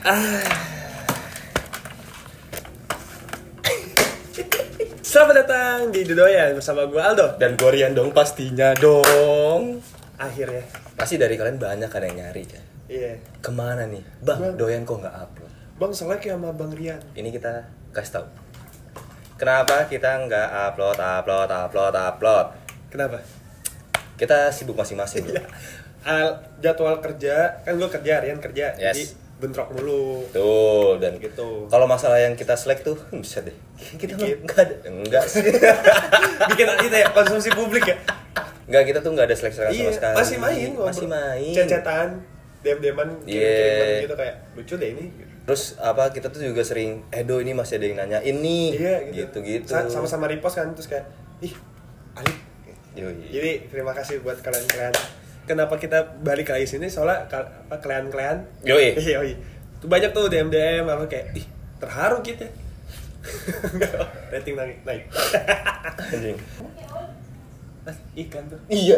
Selamat datang di Doyan bersama gue Aldo. Dan gue Rian dong, pastinya dong. Akhirnya. Pasti dari kalian banyak kan yang nyari kan. Iya. Kemana nih? Bang, Doyan kok nggak upload? Bang selek ya sama Bang Rian. Ini kita kasih tahu. Kenapa kita nggak upload? Kenapa? Kita sibuk masing-masing. Iya. Jadwal kerja, kan gue kerja, Rian kerja. Yes. Jadi bentrok mulu. Tuh, dan Gitu. kalau masalah yang kita selek tuh, bisa deh. Kita enggak sih. Bikin kita ya konsumsi publik ya. Enggak, kita tuh nggak ada selek-selekan Iya, sama sekali. masih main. Masih main. Cecetan, DM-deman, kirim-kiriman gitu kayak lucu deh ini. Terus apa, kita tuh juga sering, Do ini masih ada yang nanya ini. Iya, gitu. Sama-sama repost kan, terus kayak, ih, Alif. Yoi. Jadi terima kasih buat kalian-kalian. Kenapa kita balik lagi sini? Soalnya kalian-kalian. Yoi. Yoi. Tuh banyak tuh DM apa kayak, ih, terharu kita. Rating naik. Anjing. Mas, ikan tuh. Iya.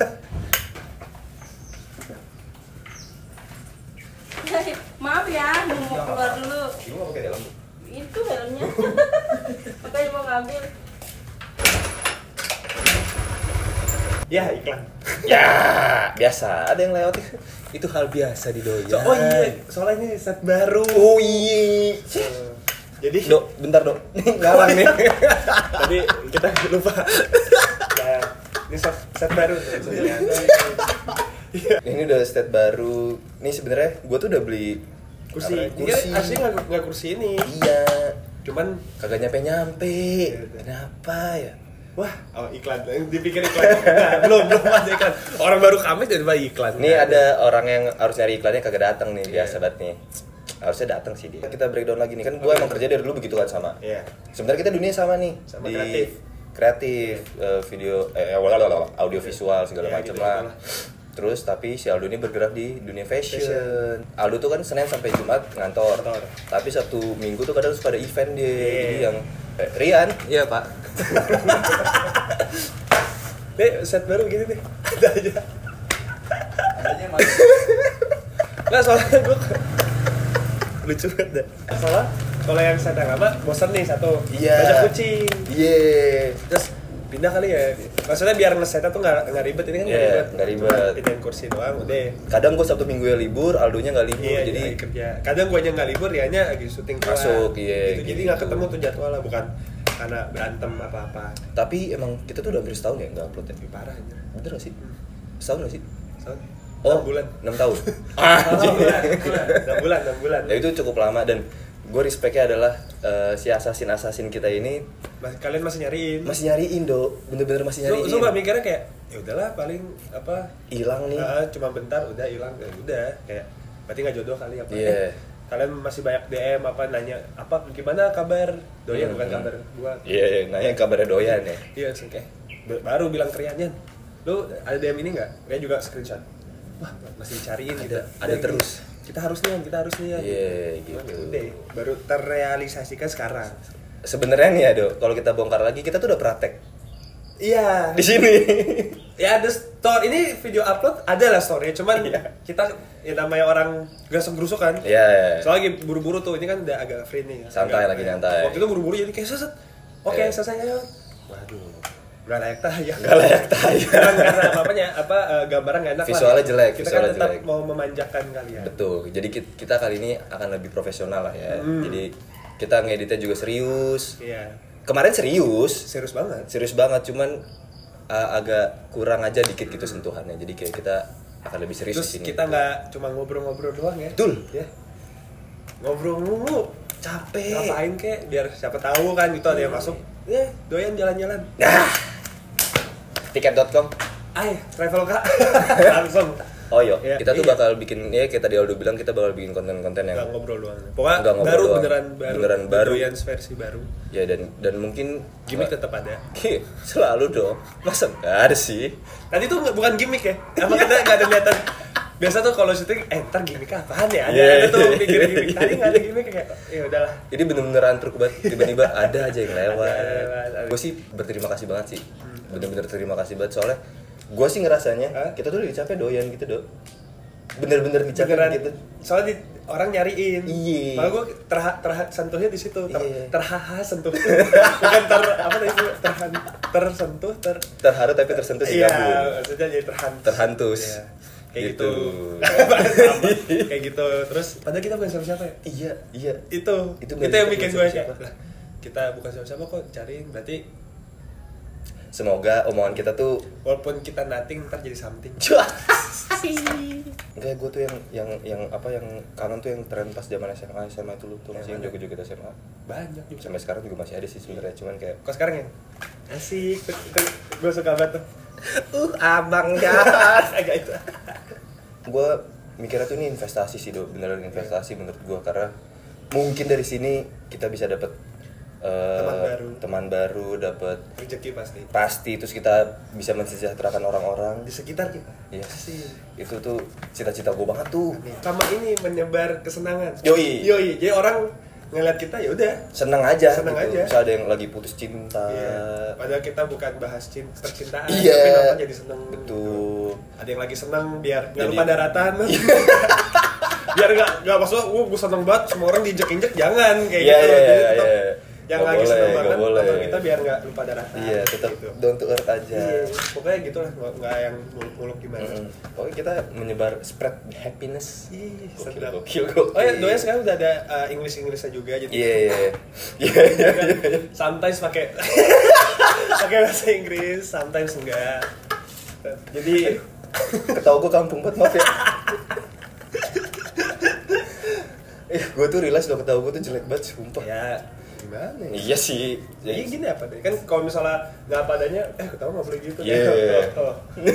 Maaf ya, mau keluar dulu. Ibu mau pakai dalam? Itu helmnya. Makanya mau ngambil. Ya, iklan. Ya, biasa. Ada yang lewat itu hal biasa di Doyan. Oh iya, soalnya ini set baru. Oh iya. Jadi, Dok, bentar dok. Ngalang nih. tadi kita lupa. Nah, ini set baru. Ini udah state baru. Nih sebenarnya gue tuh udah beli Kursi. kursi. Aslinya nggak kursi ini. Iya. Cuman Kagak nyampe. Iya. Kenapa ya? wah, iklan. Dipikir iklan. Nah, belum ada iklan. Orang baru kami jadi iklan. Nih ada orang yang harus nyari iklannya kagak datang nih, biasa Iya. banget nih. Harusnya datang sih dia. Kita breakdown lagi nih kan, gue emang kerja dari dulu begitu kan sama. Iya. Sebenarnya kita dunia sama nih. Sama di kreatif. Video, audio visual segala Iya, macam gitu, lah. gitulah. Terus tapi si Aldo ini bergerak di dunia fashion. Aldo tuh kan Senin sampai Jumat ngantor. Tapi Sabtu Minggu tuh kadang suka ada event dia. Iya. Jadi yang Rian, iya Pak. Nih, set baru gini nih. Ada aja. Adanya masih. Nggak, soalnya gue lucu banget deh. Soalnya kalau yang set yang lama bosan nih satu. Iya. Banyak kucing. Iya. Terus pindah kali ya. Maksudnya biar ngesetnya tuh nggak ribet, ini kan Iya, nggak ribet. Cuma pindahin kursi doang udah. Kadang gue Sabtu Minggu ya libur, Aldonya nggak libur. Iya, jadi lagi kerja. Kadang gue aja nggak libur, dianya lagi syuting keluar. Masuk, iya, Gitu. Jadi gitu. nggak ketemu tuh jadwalnya, bukan karena berantem apa-apa. tapi emang kita tuh udah hampir setahun ya nggak upload ya. Lebih parah aja. Bener gak sih? Setahun gak sih? Soalnya Oh, 6 bulan. 6 tahun. Enam bulan. Ya itu cukup lama dan gue respectnya adalah si assassin kita ini Kalian masih nyariin. masih nyariin dok, bener-bener masih nyariin. Lu nggak mikirnya kayak ya udahlah paling apa Hilang nih. cuma bentar udah hilang ya udah kayak berarti nggak jodoh kali apa Iya. kalian masih banyak DM apa nanya apa gimana kabar Doyan bukan kabar gua Iya, nanya kabarnya Doyan ya. iya langsung kayak baru bilang Riannya lu ada DM ini nggak kayak juga screenshot wah masih dicariin gitu Ada terus. kita harus nih ya Iya, gitu. udah baru terrealisasikan sekarang Sebenarnya nih ya dok, kalau kita bongkar lagi kita tuh udah praktek iya di sini. ya ada story ini video upload ada lah story cuman Iya. kita ya namanya orang gerusuk kan Iya. soalnya lagi buru-buru tuh ini kan udah agak free nih Santai, lagi nyantai. waktu itu buru-buru jadi kayak seset oke Iya. selesai ayo Waduh. nggak layak tayang Gak layak tayang. karena apanya gambaran nggak enak Visualnya lah. jelek, kita kan visualnya tetap jelek. mau memanjakan kalian Betul. Jadi kita kali ini akan lebih profesional lah ya. Jadi kita ngeditnya juga serius. iya Kemarin serius serius banget cuman agak kurang aja dikit gitu sentuhannya. Jadi kayak kita akan lebih serius terus di sini. kita nggak cuma ngobrol-ngobrol doang ya Betul. ya ngobrol mulu Capek. ngapain kek biar siapa tahu kan gitu ada yang masuk ya Doyan jalan-jalan Nah. Tiket.com. travel kak langsung Oh iya, Ya, kita tuh iya. bakal bikin ya kayak tadi Aldo bilang kita bakal bikin konten-konten yang nggak ngobrol doang pokoknya Nggak ngobrol baru doang. beneran Baru. Doyan versi baru ya dan mungkin gimmick tetap ada selalu dong. Masa nggak ada sih? tadi tuh bukan gimmick ya emang kita nggak ada niatan biasa tuh kalau syuting ntar gimmick apaan ya ada tuh pikir gimmick tadi nggak ada gimmick kayak ya udahlah Ini bener-beneran truk banget, tiba-tiba ada aja yang lewat. Ada. Gue sih berterima kasih banget sih, bener-bener terima kasih banget soalnya gue sih ngerasanya kita tuh lagi capek Doyan gitu dok, bener-bener dicapai beneran gitu. soalnya orang nyariin. Iya. Malah gue sentuhnya di situ, Iya. terhaha sentuh. Bukan apa tadi itu tersentuh terharu tapi tersentuh iya, digabung. maksudnya jadi terhantus. Terhantus. Iya. Kayak gitu. Kayak gitu. Terus padahal kita bukan siapa-siapa ya. Iya. Itu nggak yang kita bikin bukan gue siapa-siapa. kayak, "Lah, kita bukan siapa-siapa kok cariin." Berarti Semoga omongan kita tuh walaupun kita nothing ntar jadi something. enggak, gue tuh yang kangen tuh yang tren pas zaman SMA itu lu tuh masih yang joget-joget SMA. Banyak juga. Sampai sekarang juga masih ada sih sebenarnya, cuman kayak Kok sekarang ya? Asik, gue suka banget tuh. abang ya. Agak itu. Gue mikirnya tuh ini investasi sih, beneran investasi menurut gue, karena mungkin dari sini kita bisa dapet teman baru, dapat Rezeki pasti, terus kita bisa mensejahterakan orang-orang di sekitar kita. iya Asik. itu tuh cita-cita gue banget tuh. Sama ini menyebar kesenangan. Yoi. Jadi orang ngeliat kita ya udah Seneng aja Seneng gitu. aja. Bisa ada yang lagi putus cinta. iya. Padahal kita bukan bahas percintaan, Iya. tapi nonton jadi seneng. Betul. Ada yang lagi seneng biar nggak Jadi- lupa daratan. Biar nggak maksudnya gue seneng banget semua orang diinjek-injek, jangan kayak Iya, gitu. iya, Jadi iya, tetap iya. yang Nggak lagi boleh, seneng nggak banget boleh. nonton kita biar nggak lupa daratan. Iya, tetap gitu. down to earth aja. Iya, pokoknya gitu lah, nggak yang muluk-muluk gimana. Pokoknya kita menyebar spread happiness. Ih, Gokil, sedap. gokil. Oh ya, doanya sekarang udah ada English-Inggrisnya juga jadi. Iya. Sometimes pakai bahasa Inggris, sometimes enggak. Jadi Ketawa gue kampung banget, maaf ya. Gue tuh realize lo ketawa gue tuh jelek banget, sumpah. ya gimana ya? Iya sih. Iya gini apa deh? Kan kalau misalnya nggak apa adanya, ketawa nggak boleh gitu. Iya. Oh.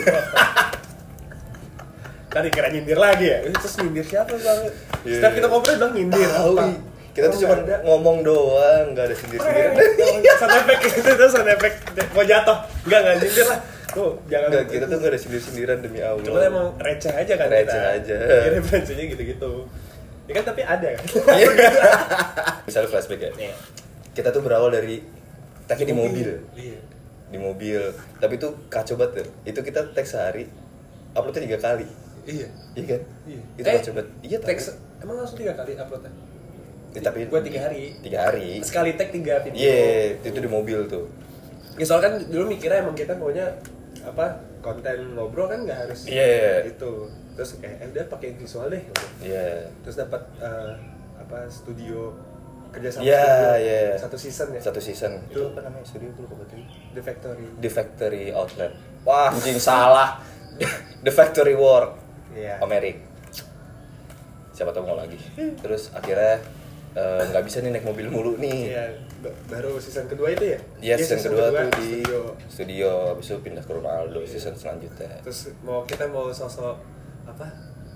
Tadi kira nyindir lagi ya? Terus nyindir siapa bang? Iya. Setiap kita ngobrol bilang nyindir. Tahu. apa? Kita tuh Oh, cuma nggak ada. ngomong doang, nggak ada sendiri-sendiri. Sound effect itu sound effect mau jatuh. Enggak nyindir lah. Tuh, jangan. Enggak, kita tuh nggak ada sendiri-sendirian demi Allah. Cuma emang receh aja kan Receh kita. aja. Iya, referensinya gitu-gitu. Ya kan tapi ada kan. Misalnya flashback ya. Iya. Kita tuh berawal dari tag di mobil. Iya. Di mobil. Tapi itu kacau banget ya. Itu kita tag sehari, uploadnya 3 kali. Iya. Iya kan? Iya. Itu kacau banget. Iya, tahu. teks emang langsung 3 kali uploadnya? Tapi Gua 3 hari. 3 hari. Sekali tag 3 video. Iya, itu di mobil tuh. Ya soalnya kan dulu mikirnya emang kita maunya apa konten ngobrol kan nggak harus Iya. itu. Terus kayak udah pakai visual deh. Iya. Terus dapat apa studio kerja sama Iya, studio iya. satu season ya. Satu season. Itu- Itu apa namanya? Studio itu lupa tadi. The Factory. The Factory Outlet. Wah, anjing salah. The Factory Work. Iya. Amerik. Siapa tahu mau lagi. Terus akhirnya nggak bisa nih naik mobil mulu nih. Iya, baru season kedua itu ya? Iya, season kedua tuh di studio. studio, habis itu pindah ke Ronaldo season selanjutnya. Terus kita mau sosok apa?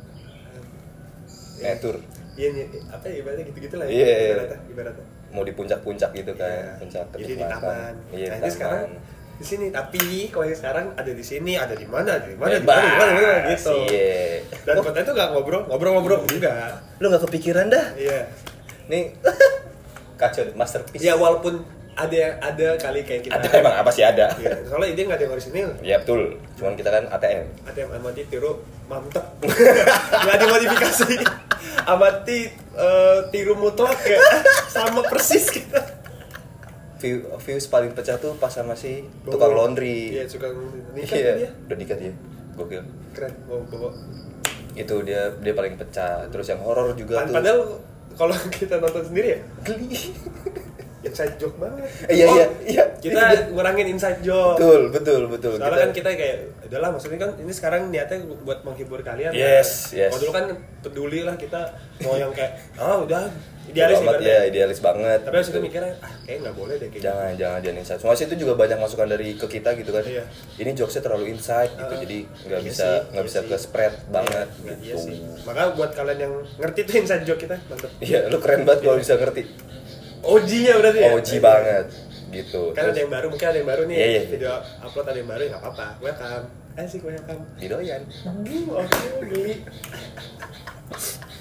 Tour. Iya, apa ya, ibaratnya gitu-gitu lah ya. Iya. Ibaratnya. Mau di puncak-puncak gitu kan, Iya. puncak Jadi di kenikmatan. taman. Iya, Nah, di ini sekarang taman. di sini, tapi kalau yang sekarang ada di sini, ada di mana, ada di mana, di Bebas, mana, di mana, gitu. Iya. Dan konten itu nggak ngobrol enggak. Lu nggak kepikiran dah? Iya. Nih kacau, masterpiece. Ya walaupun ada kali kayak kita. Ada emang apa sih ada? Iya, soalnya ide nggak ada yang orisinil. Ya betul, cuman kita kan ATM. Ada yang amati tiru mantep. Nggak dimodifikasi. Amati tiru mutlak ya. Sama persis kita. Views paling pecah tuh pas sama si tukang laundry. Iya, tukang nikah Iya, dia. udah dikat ya. Gokil. Keren, bawa. Itu dia paling pecah. Terus yang horor juga tuh. Padahal kalau kita nonton sendiri ya, geli. inside joke banget. Iya. Kita ngurangin inside joke. Betul. Soalnya kan kita kayak udahlah, maksudnya kan ini sekarang niatnya buat menghibur kalian. Yes. Kalau dulu kan peduli lah kita mau yang kayak udah idealis Amat, ibaratnya. ya, idealis banget. Tapi habis itu mikirnya kayak nggak boleh deh kayak jangan jangan insight. Soalnya itu juga banyak masukan dari ke kita gitu kan. Iya. Ini jokesnya terlalu insight gitu, jadi nggak iya bisa sih, bisa iya ke sih. spread banget Iya, gitu. iya sih. Maka buat kalian yang ngerti tuh inside joke kita, mantep. Iya, lu keren banget kalau bisa ngerti. OG-nya berarti ya? OG banget gitu. Kan ada Terus yang baru, mungkin ada yang baru nih. Iya, iya. Video upload ada yang baru ya nggak apa-apa. Welcome. Asik welcome. didoyan. Oke, geli.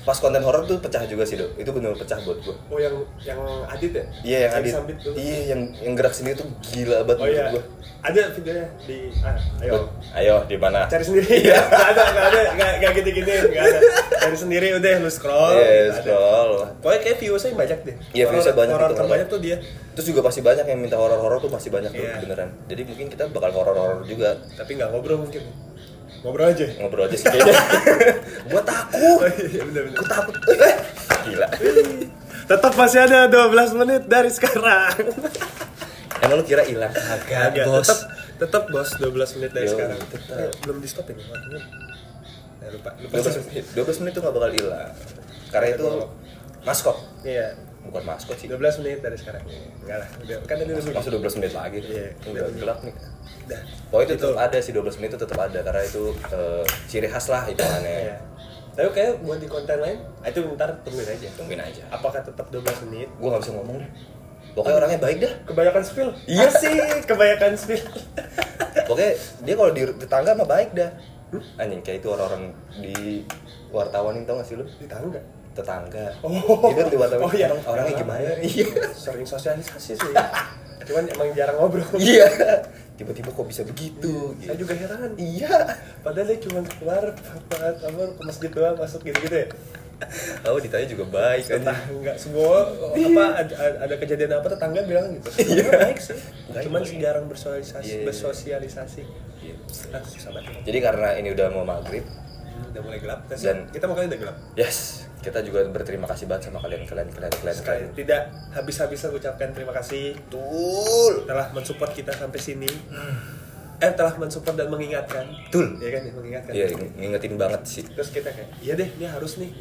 pas konten horor tuh pecah juga sih Dok. Itu benar pecah buat gua. Oh yang Adit ya? Iya yang Adit. Iya yang gerak sendiri tuh gila banget menurut gua. Ada videonya di Ayo di mana? Cari sendiri. Iya. Enggak gitu-gitu, enggak ada. Cari sendiri udah lu scroll. Iya, scroll. Pokoknya kayak views-nya banyak deh. Iya, views-nya banyak horor itu. Terbanyak tuh dia. Terus juga pasti banyak yang minta horor-horor tuh pasti banyak tuh beneran. Jadi mungkin kita bakal horor-horor juga. Tapi enggak ngobrol mungkin. Ngobrol aja sih kayaknya. Gua takut. Iya bener. Gua takut. Gila. Tetap masih ada 12 menit dari sekarang. Emang lu kira hilang? Agak, bos. Tetap bos 12 menit dari sekarang. Belum di stop ini waktunya. Lupa 12 menit tuh gak bakal hilang. Karena itu maskot. Iya. Bukan maskot sih. 12 menit dari sekarang. Enggak lah, udah kan ada masuk 12 menit lagi. Iya. Udah gelap nih. Dah. Pokoknya itu tetap ada sih 12 menit itu tetap ada karena itu ciri khas lah hitungannya. Iya. Tapi kayak buat di konten lain, itu ntar tungguin aja. Apakah tetap 12 menit? Gua nggak bisa ngomong deh. Pokoknya orangnya baik dah. Kebanyakan spill. Iya sih, kebanyakan spill. Pokoknya dia kalau di tetangga mah baik dah. Anjing kayak itu orang-orang di wartawan ini tau gak sih lu? Di tangga. Tetangga. Oh. Itu di wartawan. Oh iya. Emang orangnya gimana? Iya. Sering sosialisasi sih. Cuman emang jarang ngobrol. Iya. Tiba-tiba kok bisa begitu? Saya juga heran. Iya. Padahal dia cuma keluar ke masjid doang masuk gitu-gitu ya. Oh ditanya juga baik kan? Enggak semua ada kejadian apa tetangga bilang gitu. Iya baik sih. Cuman jarang bersosialisasi. Iya. Susah banget. Jadi karena ini udah mau maghrib, udah mulai gelap. Dan kita mau udah gelap. Yes. Kita juga berterima kasih banget sama kalian. Sekali tidak habis-habisan ucapkan terima kasih. Betul. Telah mensupport kita sampai sini. Telah mensupport dan mengingatkan. Betul. Iya kan, mengingatkan. Iya, ngingetin banget sih. Terus kita kayak, iya deh, ini harus nih.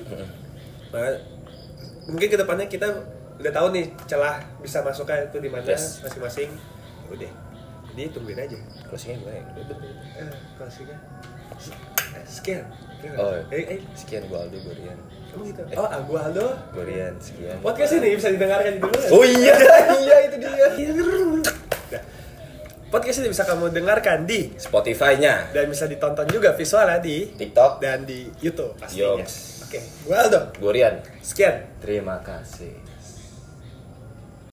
Mungkin kedepannya kita udah tahu nih celah bisa masuknya itu di mana masing-masing. Udah. Jadi tungguin aja. Closingnya gimana ya? Closingnya sekian. Oh, sekian gua Aldo, gua Rian. Kamu gitu? Gua Aldo, gua Rian, sekian. Podcast ini bisa didengarkan di dulu. Oh iya, iya itu dia. Podcast ini bisa kamu dengarkan di Spotify-nya dan bisa ditonton juga visualnya di TikTok dan di YouTube pastinya. Yoks. Oke, gua Aldo, gua Rian. sekian. Terima kasih.